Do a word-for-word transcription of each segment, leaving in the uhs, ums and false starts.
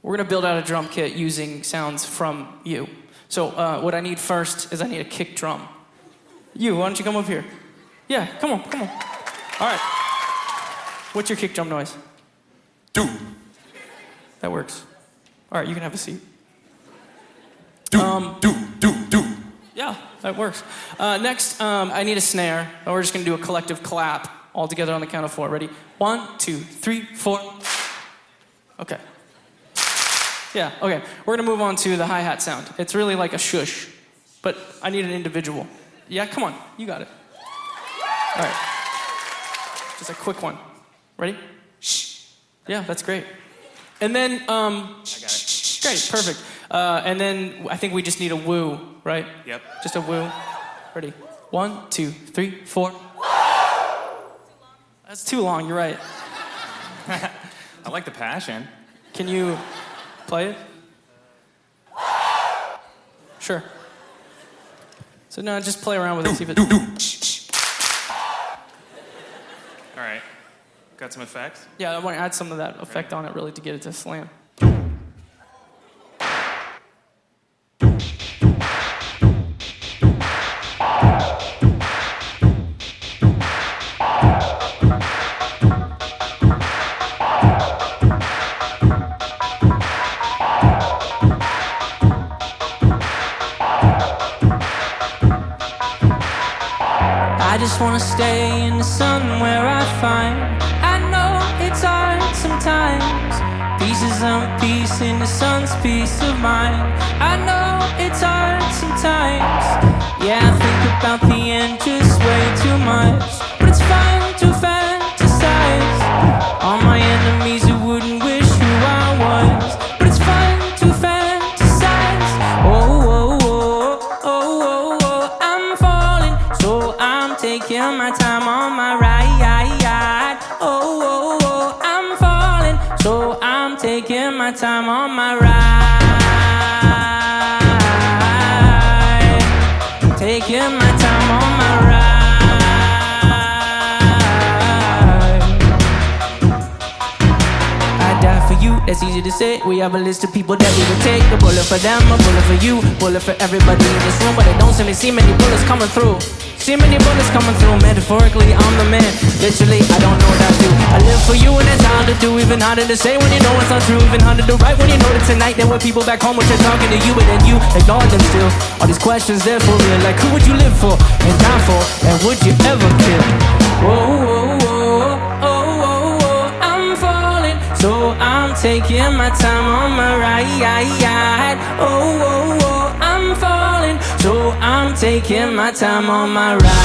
we're gonna build out a drum kit using sounds from you. So uh, what I need first is I need a kick drum. You, why don't you come up here? Yeah, come on, come on. All right. What's your kick drum noise? Do. That works. All right, you can have a seat. Do, um, do, do, do. Yeah, that works. Uh, next, um, I need a snare. And we're just gonna do a collective clap all together on the count of four. Ready? One, two, three, four. Okay. Yeah, okay. We're gonna move on to the hi-hat sound. It's really like a shush, but I need an individual. Yeah, come on, you got it. All right. Just a quick one. Ready? Shh. Yeah, that's great. And then, um, I got it. Great, perfect. Uh, and then I think we just need a woo, right? Yep. Just a woo. Ready? One, two, three, four. That's too long, you're right. I like the passion. Can you play it? Sure. So no, just play around with it, see if it... All right. Got some effects? Yeah, I want to add some of that effect on it really to get it to slam. I just wanna stay in the sun where I find I know it's hard sometimes. Pieces of peace in the sun's peace of mind. I know it's hard sometimes. Yeah, I think about the end just way too much, but it's fun to fantasize. All my enemies who wouldn't wish who I was, but it's fun to fantasize. Oh, oh, oh, oh, oh, oh, I'm falling, so I'm taking my time on my ride. Oh, oh, oh, I'm falling, so I'm taking my time on my ride. Taking my time on my ride. I die for you, that's easy to say. We have a list of people that we would take. A bullet for them, a bullet for you, bullet for everybody in this room. But I don't seem to see many bullets coming through. See many bullets coming through. Metaphorically, I'm the man. Literally, I don't know what I do. I live for you and it's hard to do. Even harder to say when you know it's not true. Even harder to write when you know that tonight there were people back home which are talking to you, but then you ignore them still. All these questions there for real, like who would you live for and die for, and would you ever kill? Oh, oh, oh, oh, oh, oh, I'm falling, so I'm taking my time on my ride. Oh, oh, oh, I'm falling, so I'm taking my time on my ride.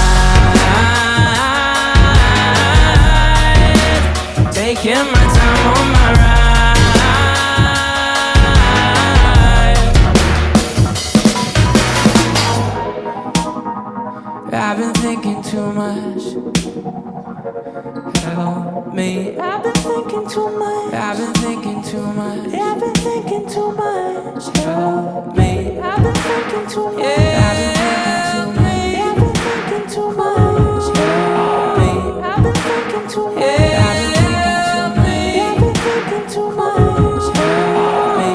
Taking my time on my ride. I've been thinking too much. Help me. I've been thinking too much. I've been thinking too much. I've been thinking too much. Help me. I've been thinking too much. I've been thinking too much. I've been thinking too much. Help me. I've been thinking too much. I've been thinking too much. Help me.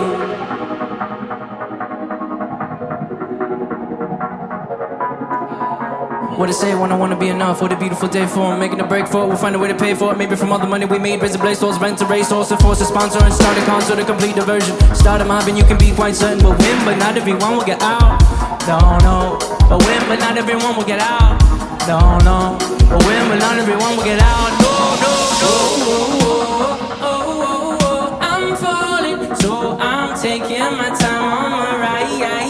What it say when I wanna be enough? What a beautiful day for it. Making a break for it. We'll find a way to pay for it. Maybe from all the money we made. Raise the blaze stores, rent a race, also force a sponsor and start a concert, a complete diversion. Start a mob and you can be quite certain we'll win, but not everyone will get out. Don't know. But win, but not everyone will get out. Don't know. But win, but not everyone will get out. No, no, no. Oh, oh, oh, oh, oh. I'm falling, so I'm taking my time on my ride.